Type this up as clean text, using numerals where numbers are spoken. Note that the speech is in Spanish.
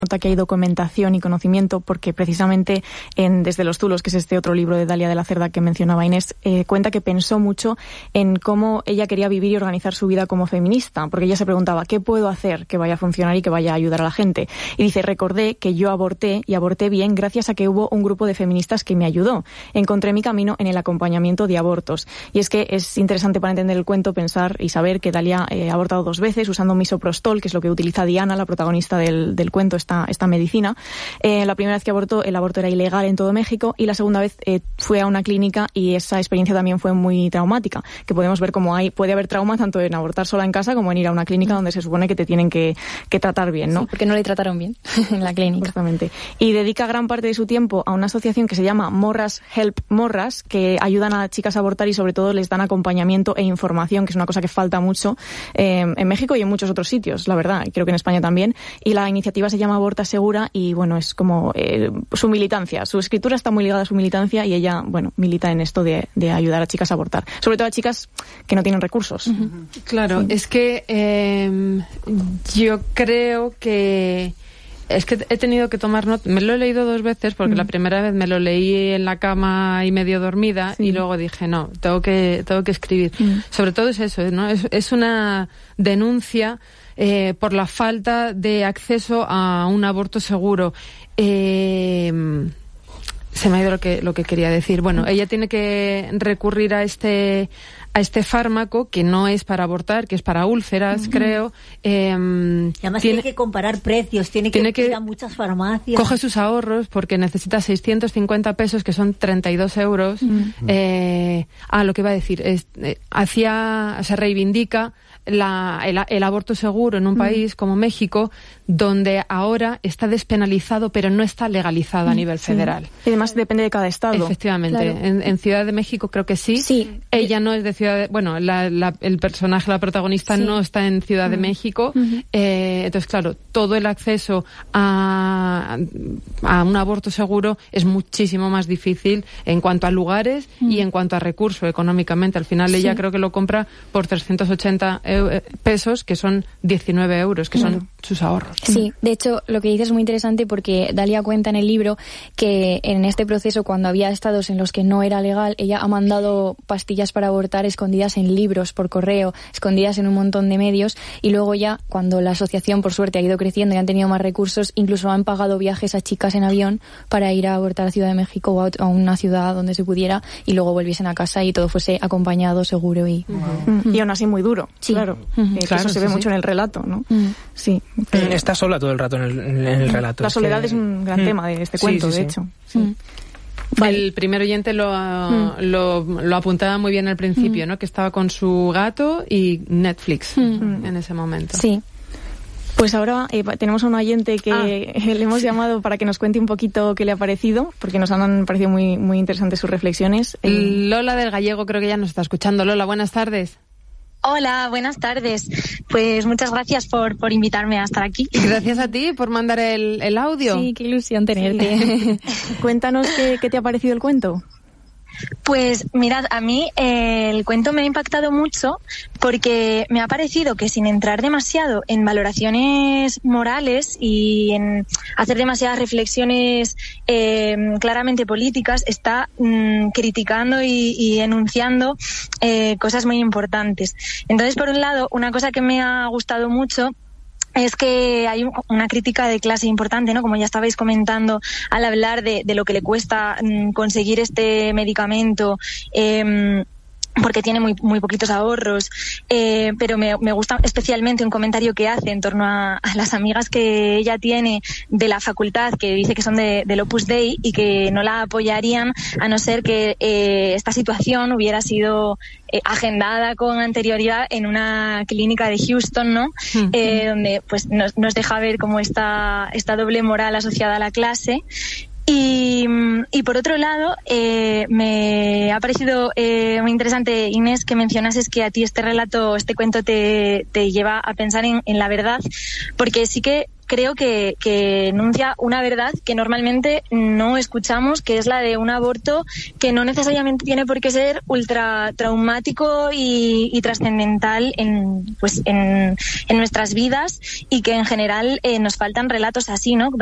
nota que hay documentación y conocimiento, porque precisamente en Desde los Zulos, que es este otro libro de Dalia de la Cerda que mencionaba Inés, cuenta que pensó mucho en cómo ella quería vivir y organizar su vida como feminista, porque ella se preguntaba, ¿qué puedo hacer que vaya a funcionar y que vaya a ayudar a la gente? Y dice, recordé que yo aborté, y aborté bien gracias a que hubo un grupo de feministas que me ayudó. Encontré mi camino en el acompañamiento de abortos. Y es que es interesante para entender el cuento pensar y saber que Dalia ha abortado 2 veces usando misoprostol, que es lo que utiliza Diana, la protagonista del cuento, esta medicina. La primera vez que abortó, el aborto era ilegal en todo México, y la segunda vez fue a una clínica, y esa experiencia también fue muy traumática, que podemos ver cómo puede haber trauma tanto en abortar sola en casa como en ir a una clínica donde se supone que te tienen que tratar bien, ¿no? Sí, porque no le trataron bien en la clínica. Exactamente. Y dedica gran parte de su tiempo a una asociación que se llama Morras Help Morras, que ayudan a chicas a abortar y sobre todo les dan acompañamiento e información, que es una cosa que falta mucho en México y en muchos otros sitios, la verdad, creo que en España también. Y la iniciativa se llama Aborta Segura, y bueno, es como su militancia, su escritura está muy ligada a su militancia, y ella, bueno, milita en esto de ayudar a chicas a abortar, sobre todo a chicas que no tienen recursos. Claro, sí. Es que yo creo que he tenido que tomar nota. Me lo he leído 2 veces porque la primera vez me lo leí en la cama y medio dormida, y luego dije, no, tengo que escribir. Sobre todo es eso, ¿no? Es una denuncia por la falta de acceso a un aborto seguro. Se me ha ido lo que quería decir. Bueno, ella tiene que recurrir a este fármaco, que no es para abortar, que es para úlceras, creo. Y además tiene que comparar precios, tiene que ir a muchas farmacias. Coge sus ahorros porque necesita 650 pesos, que son 32 euros. Lo que iba a decir, se reivindica el aborto seguro en un país como México, donde ahora está despenalizado, pero no está legalizado a nivel federal. Y además depende de cada estado. Efectivamente. Claro. En Ciudad de México creo que sí. Ella no es de Ciudad de... Bueno, el personaje, la protagonista, no está en Ciudad de México. Entonces, claro, todo el acceso a un aborto seguro es muchísimo más difícil en cuanto a lugares y en cuanto a recurso económicamente. Al final ella creo que lo compra por 380 pesos, que son 19 euros, que son sus ahorros. Sí, de hecho, lo que dices es muy interesante, porque Dalia cuenta en el libro que en este proceso, cuando había estados en los que no era legal, ella ha mandado pastillas para abortar escondidas en libros por correo, escondidas en un montón de medios, y luego ya, cuando la asociación por suerte ha ido creciendo y han tenido más recursos, incluso han pagado viajes a chicas en avión para ir a abortar a Ciudad de México o a una ciudad donde se pudiera, y luego volviesen a casa y todo fuese acompañado, seguro y aún así muy duro. Sí. Claro. Eso se ve mucho en el relato, ¿no? Sí. Está sola todo el rato en el relato. La soledad es un gran tema de este cuento, de hecho. Sí. El primer oyente lo apuntaba muy bien al principio, ¿no? Que estaba con su gato y Netflix en ese momento. Sí. Pues ahora tenemos a un oyente que le hemos llamado para que nos cuente un poquito qué le ha parecido, porque nos han parecido muy, muy interesantes sus reflexiones. Lola del Gallego creo que ya nos está escuchando. Lola, buenas tardes. Hola, buenas tardes. Pues muchas gracias por invitarme a estar aquí. Gracias a ti por mandar el audio. Sí, qué ilusión tenerte. Cuéntanos qué te ha parecido el cuento. Pues mirad, a mí el cuento me ha impactado mucho porque me ha parecido que, sin entrar demasiado en valoraciones morales y en hacer demasiadas reflexiones claramente políticas, está criticando y enunciando cosas muy importantes. Entonces, por un lado, una cosa que me ha gustado mucho es que hay una crítica de clase importante, ¿no? Como ya estabais comentando al hablar de lo que le cuesta conseguir este medicamento, porque tiene muy poquitos ahorros, pero me gusta especialmente un comentario que hace en torno a las amigas que ella tiene de la facultad, que dice que son del Opus Dei y que no la apoyarían a no ser que esta situación hubiera sido agendada con anterioridad en una clínica de Houston, ¿no? Donde pues nos deja ver cómo esta doble moral asociada a la clase. Y por otro lado, me ha parecido muy interesante, Inés, que mencionases que a ti este relato, este cuento te lleva a pensar en la verdad, porque sí que creo que enuncia una verdad que normalmente no escuchamos, que es la de un aborto que no necesariamente tiene por qué ser ultra traumático y trascendental en nuestras vidas, y que en general nos faltan relatos así, ¿no?